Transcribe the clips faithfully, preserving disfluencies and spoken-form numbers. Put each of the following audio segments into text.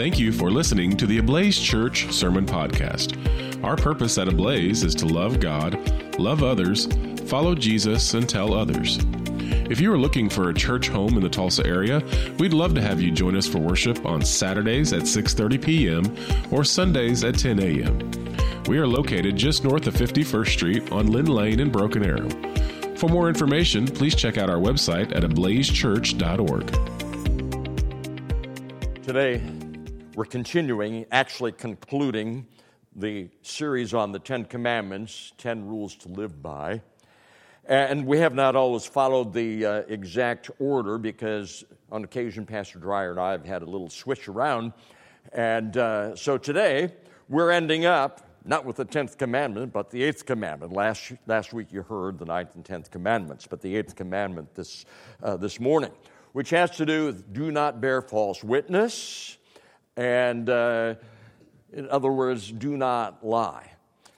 Thank you for listening to the Ablaze Church Sermon Podcast. Our purpose at Ablaze is to love God, love others, follow Jesus, and tell others. If you are looking for a church home in the Tulsa area, we'd love to have you join us for worship on Saturdays at six thirty p.m. or Sundays at ten a.m. We are located just north of fifty-first Street on Lynn Lane in Broken Arrow. For more information, please check out our website at ablaze church dot org. Today, we're continuing, actually concluding the series on the Ten Commandments, Ten Rules to Live By. And we have not always followed the uh, exact order because on occasion Pastor Dreyer and I have had a little switch around. And uh, so today, we're ending up, not with the tenth commandment, but the eighth commandment. Last last week you heard the ninth and tenth commandments, but the eighth commandment this uh, this morning, which has to do with do not bear false witness, and uh, in other words, do not lie.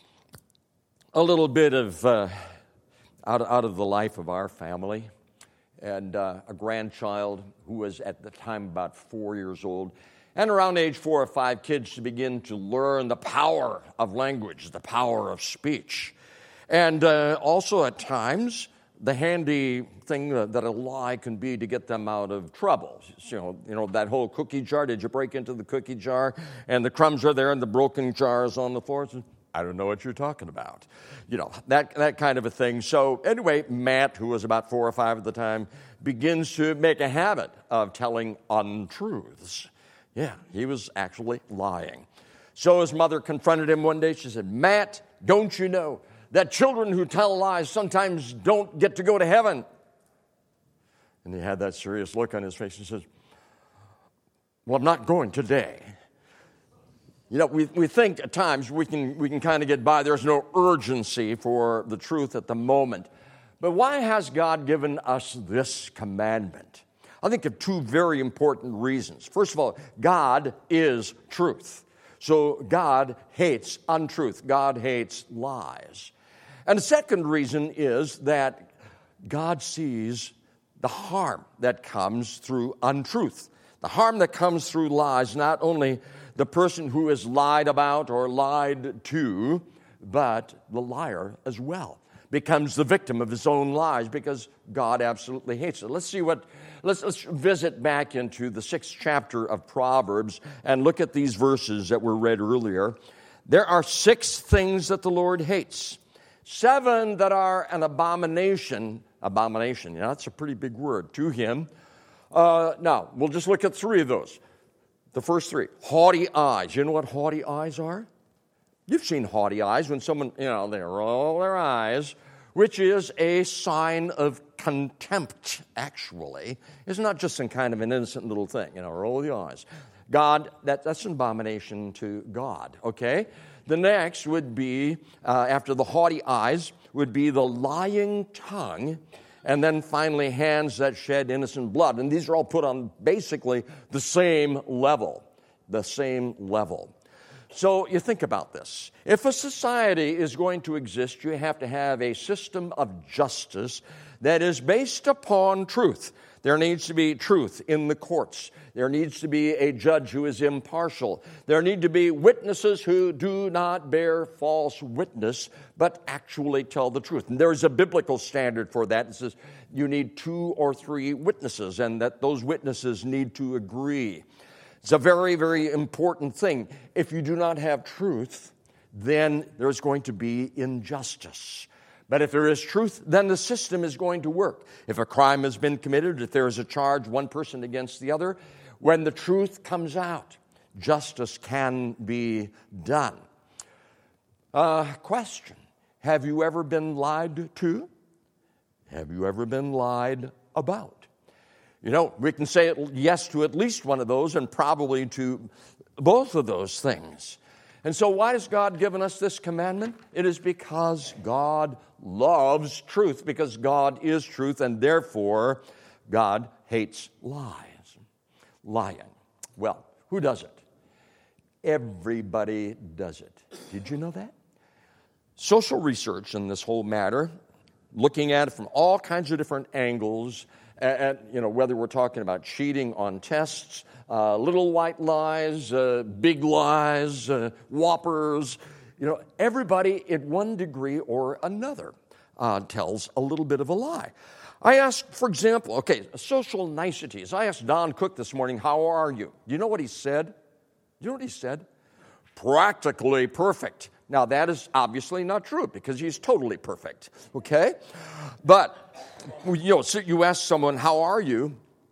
A little bit of uh, out, out of the life of our family, and uh, a grandchild who was at the time about four years old, and around age four or five, kids to begin to learn the power of language, the power of speech. And uh, also at times, the handy thing that a lie can be to get them out of trouble. You know, you know that whole cookie jar, did you break into the cookie jar? And the crumbs are there and the broken jars on the floor. I don't know what you're talking about. You know, that, that kind of a thing. So anyway, Matt, who was about four or five at the time, begins to make a habit of telling untruths. Yeah, he was actually lying. So his mother confronted him one day. She said, Matt, don't you know that children who tell lies sometimes don't get to go to heaven? And he had that serious look on his face and says, well, I'm not going today. You know, we, we think at times we can, we can kind of get by. There's no urgency for the truth at the moment. But why has God given us this commandment? I think of two very important reasons. First of all, God is truth. So God hates untruth. God hates lies. And the second reason is that God sees the harm that comes through untruth. The harm that comes through lies, not only the person who is lied about or lied to, but the liar as well becomes the victim of his own lies because God absolutely hates it. Let's see what, let's, let's visit back into the sixth chapter of Proverbs and look at these verses that were read earlier. There are six things that the Lord hates. Seven that are an abomination. Abomination, you know, that's a pretty big word to him. Uh, now, we'll just look at three of those. The first three, haughty eyes. You know what haughty eyes are? You've seen haughty eyes when someone, you know, they roll their eyes, which is a sign of contempt, actually. It's not just some kind of an innocent little thing, you know, roll the eyes. God, that, that's an abomination to God, okay? The next would be, uh, after the haughty eyes, would be the lying tongue, and then finally hands that shed innocent blood. And these are all put on basically the same level, the same level. So you think about this. If a society is going to exist, you have to have a system of justice that is based upon truth. There needs to be truth in the courts. There needs to be a judge who is impartial. There need to be witnesses who do not bear false witness, but actually tell the truth. And there is a biblical standard for that. It says you need two or three witnesses, and that those witnesses need to agree. It's a very, very important thing. If you do not have truth, then there's going to be injustice. But if there is truth, then the system is going to work. If a crime has been committed, if there is a charge, one person against the other, when the truth comes out, justice can be done. Uh, question, have you ever been lied to? Have you ever been lied about? You know, we can say yes to at least one of those and probably to both of those things. And so why has God given us this commandment? It is because God loves truth, because God is truth, and therefore God hates lies. Lying. Well, who does it? Everybody does it. Did you know that? Social research in this whole matter, looking at it from all kinds of different angles, And, and you know, whether we're talking about cheating on tests, uh, little white lies, uh, big lies, uh, whoppers, you know, everybody at one degree or another uh, tells a little bit of a lie. I asked, for example, okay, social niceties. I asked Don Cook this morning, how are you? Do you know what he said? Do you know what he said? Practically perfect. Now, that is obviously not true because he's totally perfect, okay? But, you know, so you ask someone, how are you?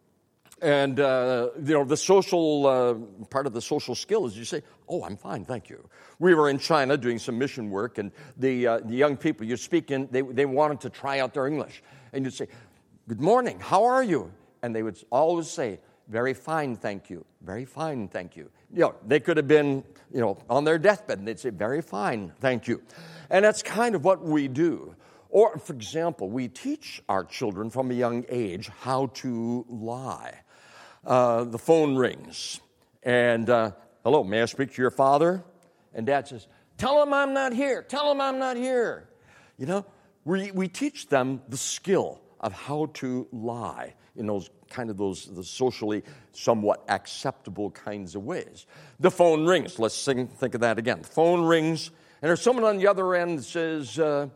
And, uh, you know, the social, uh, part of the social skill is you say, oh, I'm fine, thank you. We were in China doing some mission work, and the, uh, the young people you speak in, they, they wanted to try out their English. And you'd say, good morning, how are you? And they would always say, very fine, thank you, very fine, thank you. You know, they could have been, you know, on their deathbed, and they'd say, very fine, thank you. And that's kind of what we do. Or, for example, we teach our children from a young age how to lie. Uh, the phone rings, and, uh, hello, may I speak to your father? And Dad says, tell him I'm not here, tell him I'm not here. You know, we, we teach them the skill of how to lie in those kind of those the socially somewhat acceptable kinds of ways. The phone rings. Let's sing, think of that again. The phone rings, and there's someone on the other end that says, uh,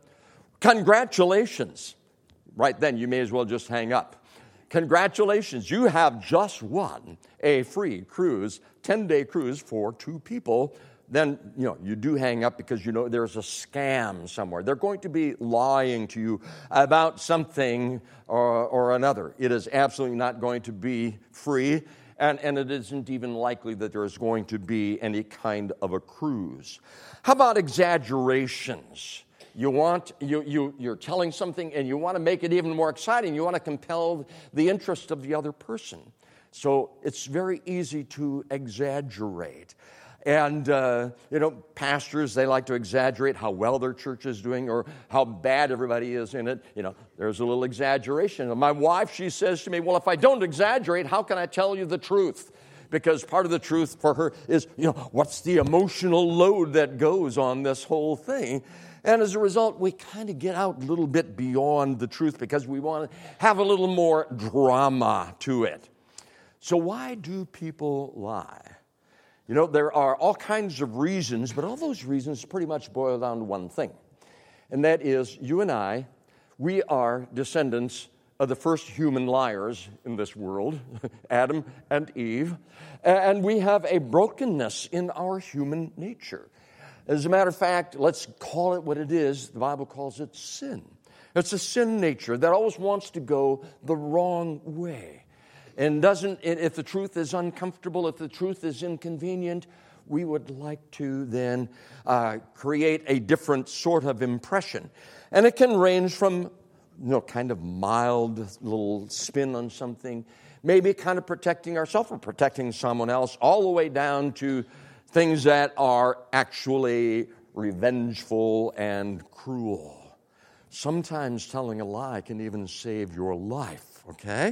congratulations. Right then, you may as well just hang up. Congratulations, you have just won a free cruise, ten-day cruise for two people. Then, you know, you do hang up because you know there's a scam somewhere. They're going to be lying to you about something or, or another. It is absolutely not going to be free, and, and it isn't even likely that there is going to be any kind of a cruise. How about exaggerations? You want, you, you, you're telling something and you want to make it even more exciting. You want to compel the interest of the other person. So it's very easy to exaggerate. And, uh, you know, pastors, they like to exaggerate how well their church is doing or how bad everybody is in it. You know, there's a little exaggeration. My wife, she says to me, well, if I don't exaggerate, how can I tell you the truth? Because part of the truth for her is, you know, what's the emotional load that goes on this whole thing? And as a result, we kind of get out a little bit beyond the truth because we want to have a little more drama to it. So why do people lie? You know, there are all kinds of reasons, but all those reasons pretty much boil down to one thing. And that is, you and I, we are descendants of the first human liars in this world, Adam and Eve, and we have a brokenness in our human nature. As a matter of fact, let's call it what it is. The Bible calls it sin. It's a sin nature that always wants to go the wrong way. And doesn't, if the truth is uncomfortable, if the truth is inconvenient, we would like to then uh, create a different sort of impression. And it can range from, you know, kind of mild little spin on something, maybe kind of protecting ourselves or protecting someone else, all the way down to things that are actually revengeful and cruel. Sometimes telling a lie can even save your life, okay?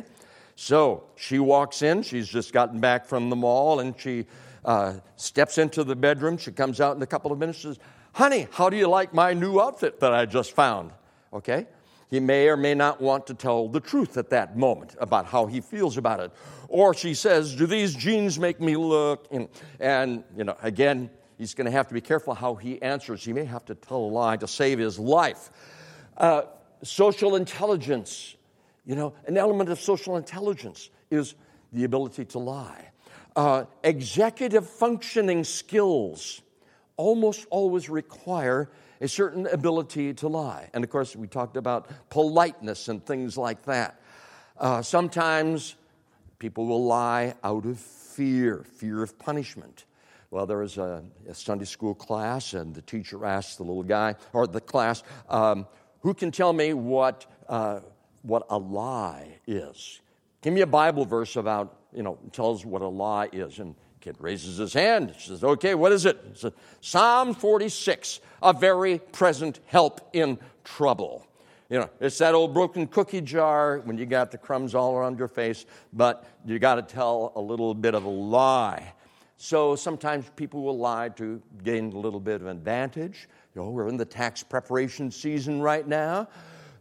So she walks in. She's just gotten back from the mall, and she uh, steps into the bedroom. She comes out in a couple of minutes and says, honey, how do you like my new outfit that I just found? Okay? He may or may not want to tell the truth at that moment about how he feels about it. Or she says, do these jeans make me look? And, and you know, again, he's going to have to be careful how he answers. He may have to tell a lie to save his life. Uh, social intelligence. You know, an element of social intelligence is the ability to lie. Uh, executive functioning skills almost always require a certain ability to lie. And, of course, we talked about politeness and things like that. Uh, sometimes people will lie out of fear, fear of punishment. Well, there was a, a Sunday school class, and the teacher asked the little guy, or the class, um, who can tell me what... Uh, what a lie is. Give me a Bible verse about, you know, tells what a lie is. And the kid raises his hand. He says, okay, what is it? He says, Psalm forty-six, a very present help in trouble. You know, it's that old broken cookie jar when you got the crumbs all around your face, but you got to tell a little bit of a lie. So sometimes people will lie to gain a little bit of advantage. You know, we're in the tax preparation season right now.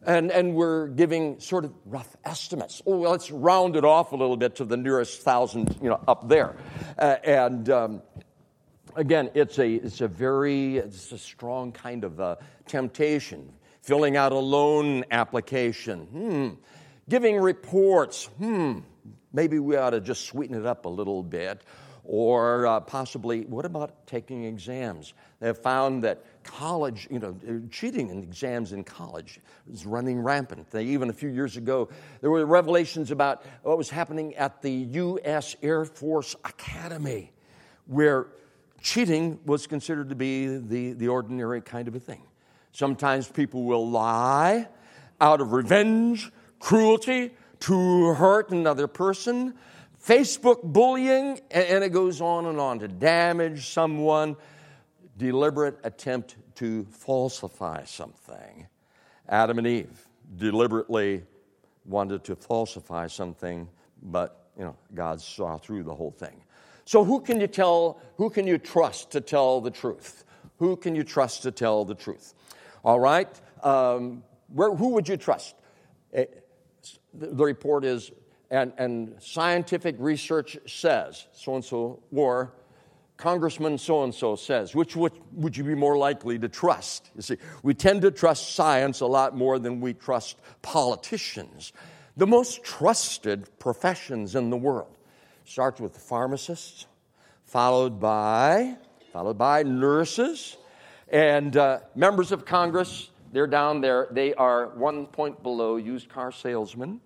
And, and we're giving sort of rough estimates. Oh, well, let's round it off a little bit to the nearest thousand, you know, up there. Uh, and um, again, it's a it's a very it's a strong kind of uh, temptation. Filling out a loan application, hmm. Giving reports, hmm. Maybe we ought to just sweeten it up a little bit. Or uh, possibly, what about taking exams? They have found that college, you know, cheating in exams in college is running rampant. They, even a few years ago, there were revelations about what was happening at the U S Air Force Academy, where cheating was considered to be the, the ordinary kind of a thing. Sometimes people will lie out of revenge, cruelty, to hurt another person. Facebook bullying, and it goes on and on, to damage someone, deliberate attempt to falsify something. Adam and Eve deliberately wanted to falsify something, but you know, God saw through the whole thing. So who can you tell, who can you trust to tell the truth? Who can you trust to tell the truth? All right, um, where, who would you trust? It, the report is, And, and scientific research says, so-and-so, or Congressman so-and-so says, which would, would you be more likely to trust? You see, we tend to trust science a lot more than we trust politicians. The most trusted professions in the world starts with pharmacists, followed by, followed by nurses, and uh, members of Congress. They're down there. They are one point below used car salesmen.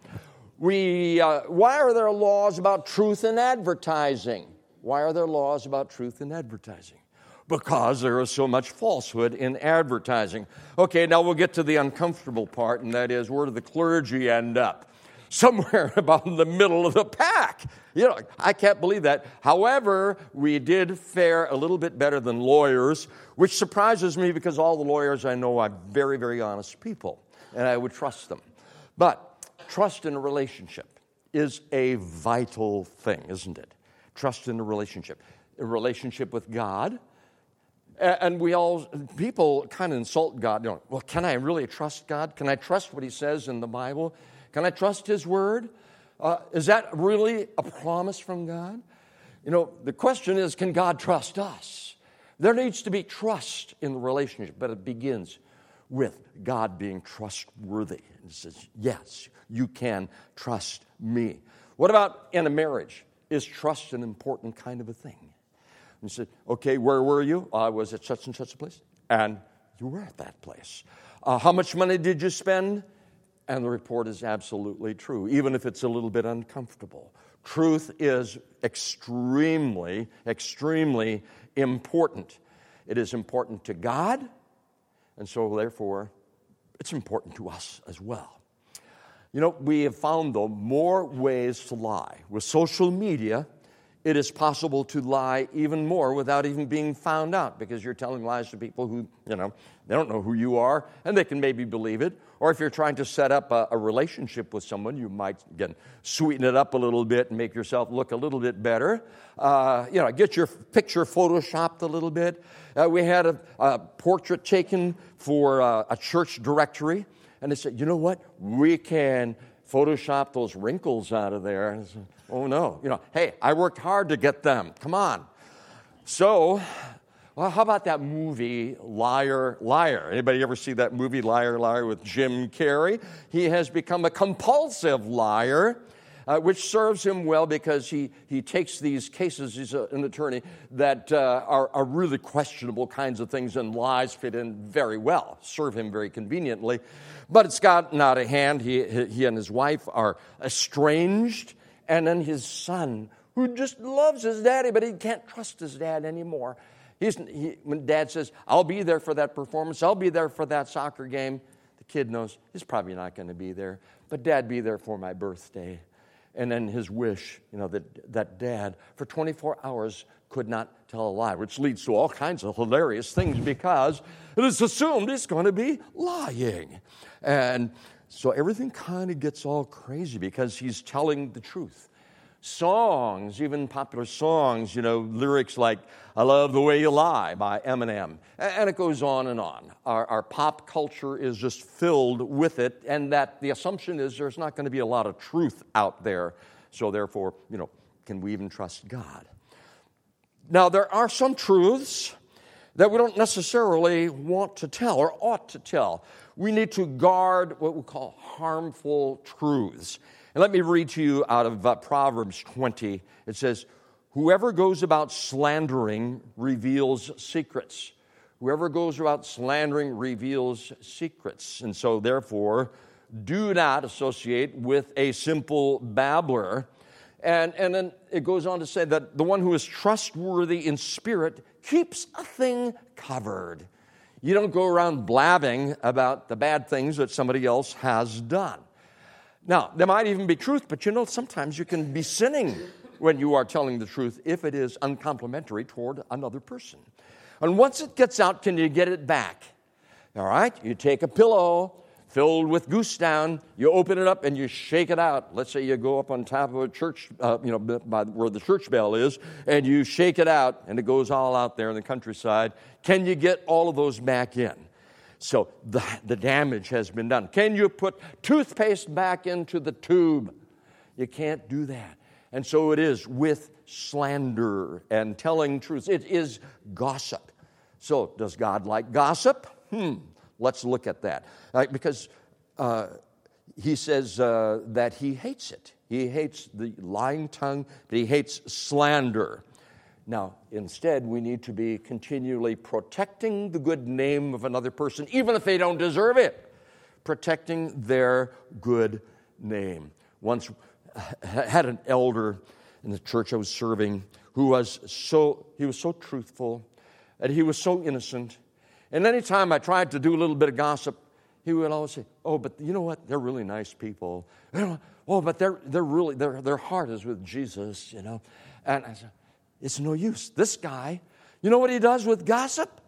We, uh, why are there laws about truth in advertising? Why are there laws about truth in advertising? Because there is so much falsehood in advertising. Okay, now we'll get to the uncomfortable part, and that is, where do the clergy end up? Somewhere about in the middle of the pack. You know, I can't believe that. However, we did fare a little bit better than lawyers, which surprises me because all the lawyers I know are very, very honest people, and I would trust them. But trust in a relationship is a vital thing, isn't it? Trust in a relationship. A relationship with God. And we all, people kind of insult God. You know, well, can I really trust God? Can I trust what He says in the Bible? Can I trust His Word? Uh, is that really a promise from God? You know, the question is, can God trust us? There needs to be trust in the relationship, but it begins with God being trustworthy. He says, yes, you can trust me. What about in a marriage? Is trust an important kind of a thing? And you said, okay, where were you? I was at such and such a place. And you were at that place. Uh, how much money did you spend? And the report is absolutely true, even if it's a little bit uncomfortable. Truth is extremely, extremely important. It is important to God, and so therefore, it's important to us as well. You know, we have found, though, more ways to lie. With social media, it is possible to lie even more without even being found out, because you're telling lies to people who, you know, they don't know who you are, and they can maybe believe it. Or if you're trying to set up a, a relationship with someone, you might, again, sweeten it up a little bit and make yourself look a little bit better. Uh, you know, get your picture photoshopped a little bit. Uh, we had a, a portrait taken for uh, a church directory, and they said, you know what? We can Photoshop those wrinkles out of there. And I said, oh, no. You know, hey, I worked hard to get them. Come on. So, well, how about that movie, Liar, Liar? Anybody ever see that movie, Liar, Liar, with Jim Carrey? He has become a compulsive liar, uh, which serves him well because he, he takes these cases, he's a, an attorney, that uh, are, are really questionable kinds of things, and lies fit in very well, serve him very conveniently. But it's gotten out of hand. He, he and his wife are estranged, and then his son, who just loves his daddy, but he can't trust his dad anymore. He's, he, when dad says, I'll be there for that performance, I'll be there for that soccer game, the kid knows he's probably not going to be there, but Dad, be there for my birthday. And then his wish, you know, that, that Dad, for twenty-four hours, could not tell a lie, which leads to all kinds of hilarious things because it is assumed he's going to be lying. And so everything kind of gets all crazy because he's telling the truth. Songs, even popular songs, you know, lyrics like, I Love the Way You Lie by Eminem. And it goes on and on. Our, our pop culture is just filled with it, and that the assumption is there's not going to be a lot of truth out there. So therefore, you know, can we even trust God? Now, there are some truths that we don't necessarily want to tell or ought to tell. We need to guard what we call harmful truths. And let me read to you out of uh, Proverbs twenty. It says, whoever goes about slandering reveals secrets. Whoever goes about slandering reveals secrets. And so, therefore, do not associate with a simple babbler. And, and then it goes on to say that the one who is trustworthy in spirit keeps a thing covered. You don't go around blabbing about the bad things that somebody else has done. Now, there might even be truth, but you know, sometimes you can be sinning when you are telling the truth if it is uncomplimentary toward another person. And once it gets out, can you get it back? All right? You take a pillow filled with goose down, you open it up and you shake it out. Let's say you go up on top of a church, uh, you know, by where the church bell is, and you shake it out, and it goes all out there in the countryside. Can you get all of those back in? So the, the damage has been done. Can you put toothpaste back into the tube? You can't do that. And so it is with slander and telling truths. It is gossip. So does God like gossip? Hmm. Let's look at that. Uh, because uh, he says uh, that he hates it. He hates the lying tongue, but he hates slander. Now, instead, we need to be continually protecting the good name of another person, even if they don't deserve it. Protecting their good name. Once I had an elder in the church I was serving who was so, he was so truthful, and he was so innocent. And any time I tried to do a little bit of gossip, he would always say, oh, but you know what? They're really nice people. Oh, but they're, they're really, their their heart is with Jesus, you know. And I said, it's no use. This guy, you know what he does with gossip?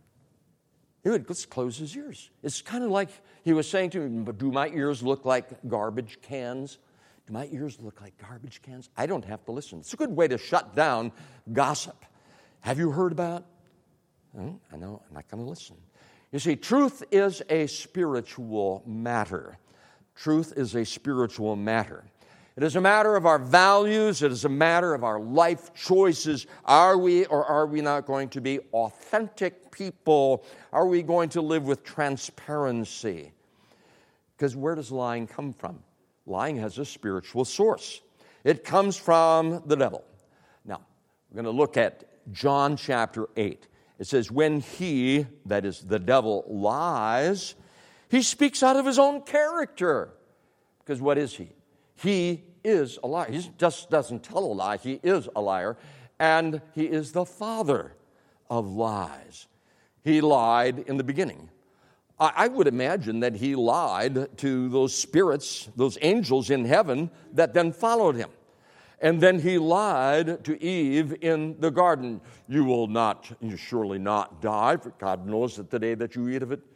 He would just close his ears. It's kind of like he was saying to me, do my ears look like garbage cans? Do my ears look like garbage cans? I don't have to listen. It's a good way to shut down gossip. Have you heard about? Oh, I know, I'm not going to listen. You see, truth is a spiritual matter. Truth is a spiritual matter. It is a matter of our values. It is a matter of our life choices. Are we or are we not going to be authentic people? Are we going to live with transparency? Because where does lying come from? Lying has a spiritual source. It comes from the devil. Now, we're going to look at John chapter eight. It says, when he, that is the devil, lies, he speaks out of his own character. Because what is he? He is a liar. He just doesn't tell a lie. He is a liar. And he is the father of lies. He lied in the beginning. I would imagine that he lied to those spirits, those angels in heaven that then followed him. And then he lied to Eve in the garden. You will not, you surely not die, for God knows that the day that you eat of it,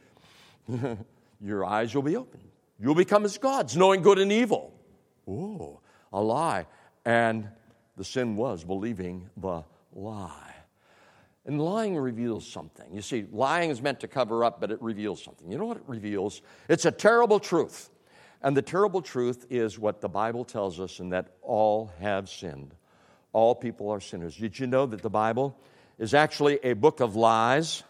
your eyes will be opened. You'll become as gods, knowing good and evil. Oh, a lie. And the sin was believing the lie. And lying reveals something. You see, lying is meant to cover up, but it reveals something. You know what it reveals? It's a terrible truth. And the terrible truth is what the Bible tells us, and that all have sinned. All people are sinners. Did you know that the Bible is actually a book of lies?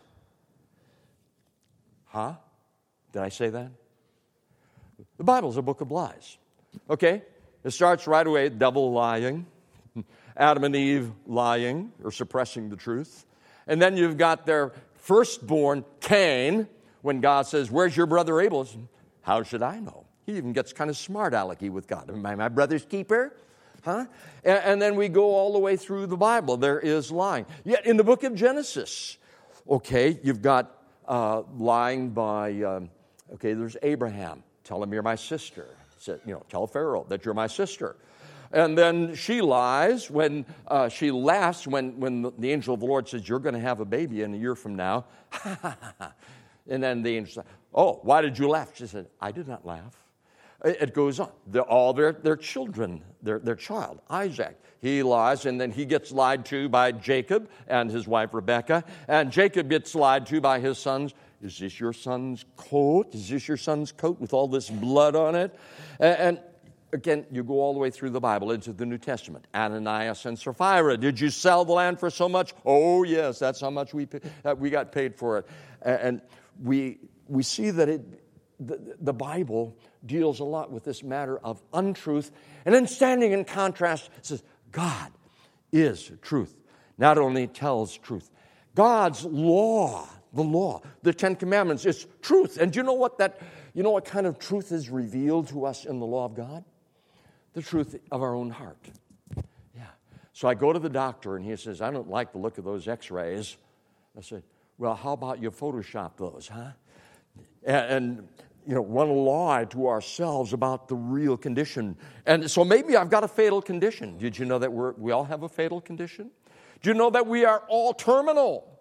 Huh? Did I say that? The Bible is a book of lies. Okay? It starts right away, devil lying, Adam and Eve lying or suppressing the truth. And then you've got their firstborn, Cain, when God says, where's your brother Abel? How should I know? He even gets kind of smart-alecky with God. Am I my brother's keeper? Huh? And, and then we go all the way through the Bible. There is lying. Yet in the book of Genesis, okay, you've got uh, lying by, um, okay, there's Abraham. Tell him you're my sister. Said, you know, tell Pharaoh that you're my sister. And then she lies when uh, she laughs when, when the angel of the Lord says, you're going to have a baby in a year from now. And then the angel said, oh, why did you laugh? She said, I did not laugh. It goes on. They're all their, their children, their, their child, Isaac. He lies, and then he gets lied to by Jacob and his wife Rebekah. And Jacob gets lied to by his sons. Is this your son's coat? Is this your son's coat with all this blood on it? And, and again, you go all the way through the Bible into the New Testament. Ananias and Sapphira. Did you sell the land for so much? Oh, yes, that's how much we, uh, we got paid for it. And we, we see that it, the, the Bible deals a lot with this matter of untruth. And then standing in contrast, it says, God is truth. Not only tells truth. God's law, the law, the Ten Commandments is truth. And do you know what that, you know what kind of truth is revealed to us in the law of God? The truth of our own heart. Yeah. So I go to the doctor and he says, I don't like the look of those x-rays. I said, well, how about you Photoshop those, huh? And, and you know, want to lie to ourselves about the real condition. And so maybe I've got a fatal condition. Did you know that we're, we all have a fatal condition? Do you know that we are all terminal?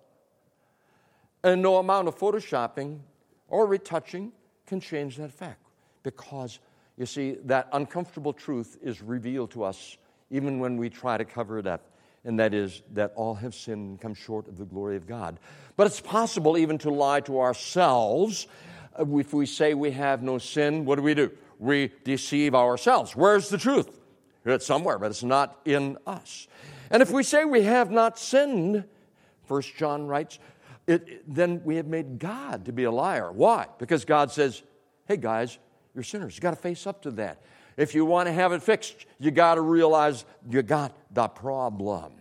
And no amount of photoshopping or retouching can change that fact. Because, you see, that uncomfortable truth is revealed to us even when we try to cover it up. And that is that all have sinned and come short of the glory of God. But it's possible even to lie to ourselves. If we say we have no sin, what do we do? We deceive ourselves. Where's the truth? It's somewhere, but it's not in us. And if we say we have not sinned, First John writes, it, then we have made God to be a liar. Why? Because God says, hey guys, you're sinners. You've got to face up to that. If you want to have it fixed, you got to realize you got the problem.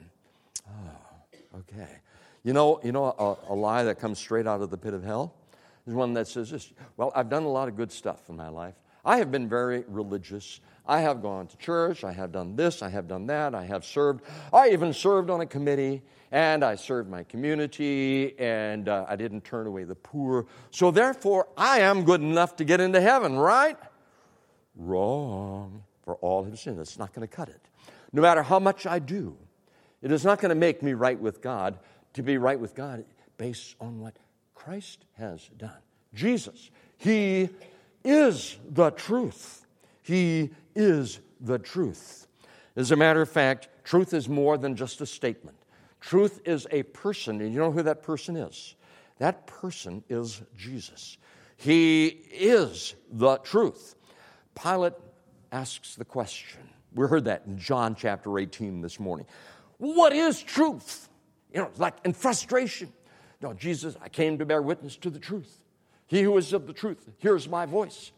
Oh, okay. You know, you know a, a lie that comes straight out of the pit of hell is one that says this, well, I've done a lot of good stuff in my life. I have been very religious. I have gone to church. I have done this. I have done that. I have served. I even served on a committee, and I served my community, and uh, I didn't turn away the poor. So therefore, I am good enough to get into heaven, right? Wrong. For all have sinned. It's not going to cut it. No matter how much I do, it is not going to make me right with God. To be right with God based on what Christ has done. Jesus, He is the truth. He is the truth. As a matter of fact, truth is more than just a statement. Truth is a person, and you know who that person is? That person is Jesus. He is the truth. Pilate asks the question. We heard that in John chapter eighteen this morning. What is truth? You know, it's like in frustration. No, Jesus, I came to bear witness to the truth. He who is of the truth hears my voice.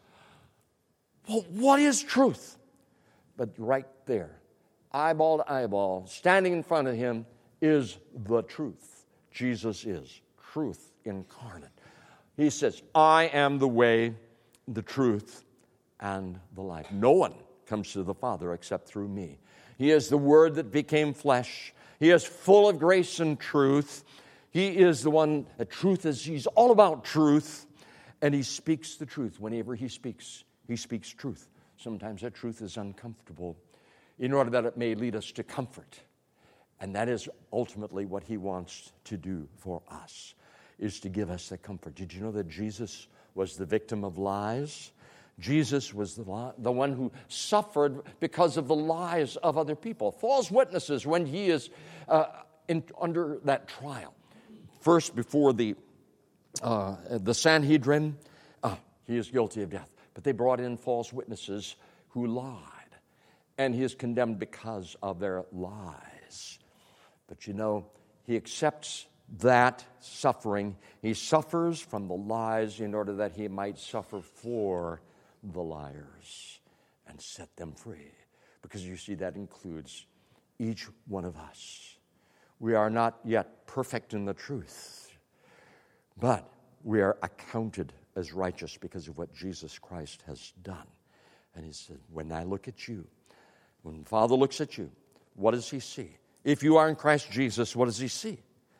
Well, what is truth? But right there, eyeball to eyeball, standing in front of him is the truth. Jesus is truth incarnate. He says, I am the way, the truth, and the life. No one comes to the Father except through me. He is the Word that became flesh. He is full of grace and truth. He is the one, that truth is, he's all about truth, and he speaks the truth. Whenever he speaks, he speaks truth. Sometimes that truth is uncomfortable in order that it may lead us to comfort. And that is ultimately what he wants to do for us, is to give us that comfort. Did you know that Jesus was the victim of lies? Jesus was the, li- the one who suffered because of the lies of other people. False witnesses when he is uh, in, under that trial. First, before the, uh, the Sanhedrin, uh, he is guilty of death. But they brought in false witnesses who lied. And he is condemned because of their lies. But you know, he accepts that suffering. He suffers from the lies in order that he might suffer for the liars and set them free. Because you see, that includes each one of us. We are not yet perfect in the truth, but we are accounted as righteous because of what Jesus Christ has done. And he said, when I look at you, when the Father looks at you, what does he see? If you are in Christ Jesus, what does he see?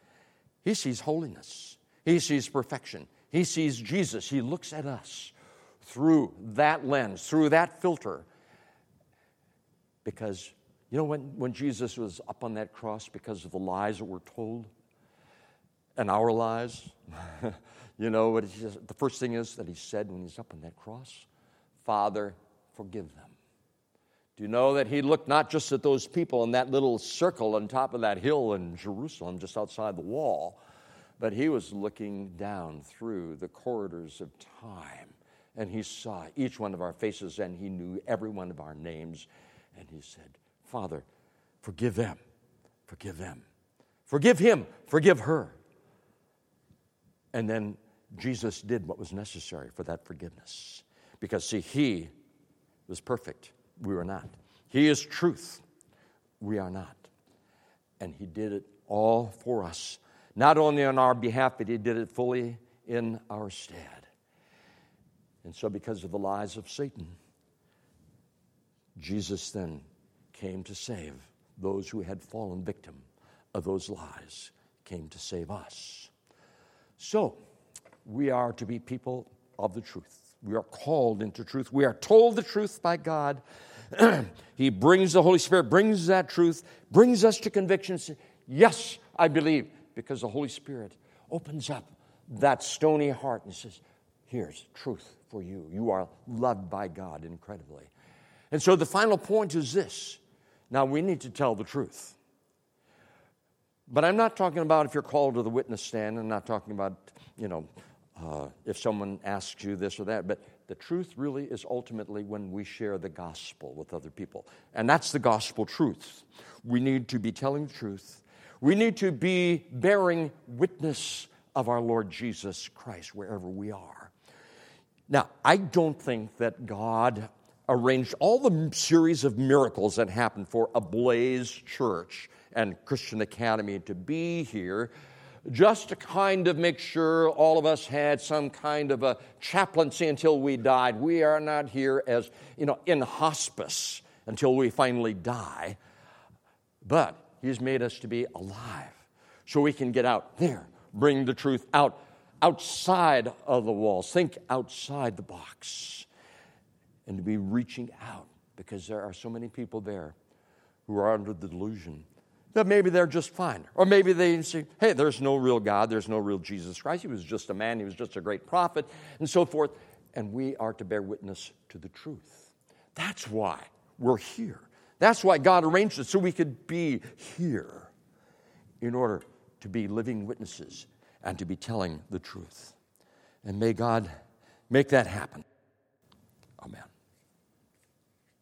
He sees holiness. He sees perfection. He sees Jesus. He looks at us through that lens, through that filter. Because, you know, when, when Jesus was up on that cross because of the lies that were told, and our lies, you know, what he says, the first thing is that he said when he's up on that cross, Father, forgive them. Do you know that he looked not just at those people in that little circle on top of that hill in Jerusalem, just outside the wall, but he was looking down through the corridors of time, and he saw each one of our faces, and he knew every one of our names, and he said, Father, forgive them, forgive them, forgive him, forgive her. And then Jesus did what was necessary for that forgiveness. Because, see, he was perfect. We were not. He is truth. We are not. And he did it all for us. Not only on our behalf, but he did it fully in our stead. And so because of the lies of Satan, Jesus then came to save those who had fallen victim of those lies, came to save us. So, we are to be people of the truth. We are called into truth. We are told the truth by God. He brings the Holy Spirit, brings that truth, brings us to convictions. Yes, I believe, because the Holy Spirit opens up that stony heart and says, here's truth for you. You are loved by God incredibly. And so the final point is this. Now, we need to tell the truth. But I'm not talking about if you're called to the witness stand. I'm not talking about, you know, uh, if someone asks you this or that. But the truth really is ultimately when we share the gospel with other people. And that's the gospel truth. We need to be telling the truth. We need to be bearing witness of our Lord Jesus Christ wherever we are. Now, I don't think that God arranged all the series of miracles that happened for Ablaze Church and Christian Academy to be here just to kind of make sure all of us had some kind of a chaplaincy until we died. We are not here as, you know, in hospice until we finally die. But he's made us to be alive so we can get out there, bring the truth out, outside of the walls. Think outside the box. And to be reaching out, because there are so many people there who are under the delusion that maybe they're just fine. Or maybe they say, hey, there's no real God, there's no real Jesus Christ. He was just a man, he was just a great prophet, and so forth. And we are to bear witness to the truth. That's why we're here. That's why God arranged it, so we could be here in order to be living witnesses and to be telling the truth. And may God make that happen. Amen.